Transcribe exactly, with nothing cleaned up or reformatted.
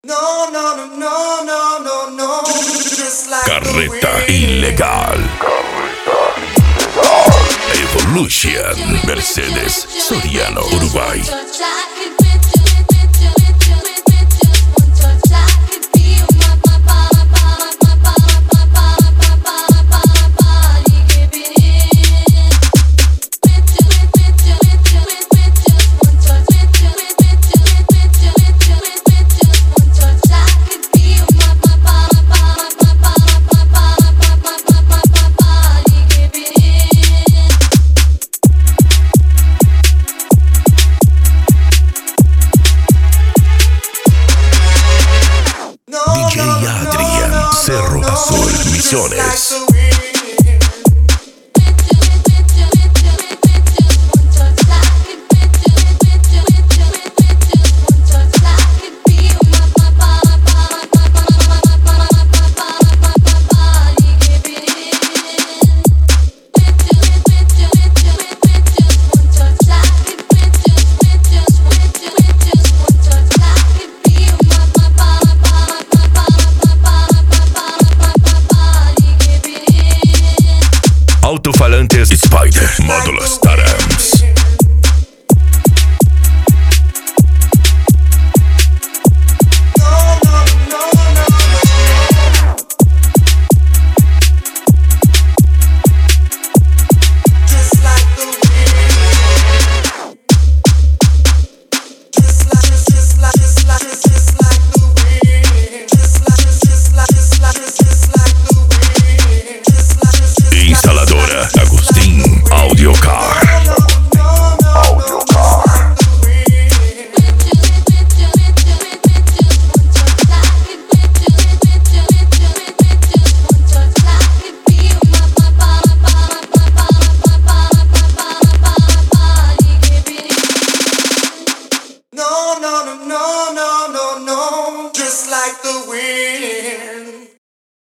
No, no, no, no, no, no, no. Just like Carreta ilegal. Evolution. Mercedes Soriano, Uruguay. D J Adrian, Cerro Azul, Misiones. Altofalantes Spider, módulo Starams. Instaladora Agustín Audiocar. No, no, no, no.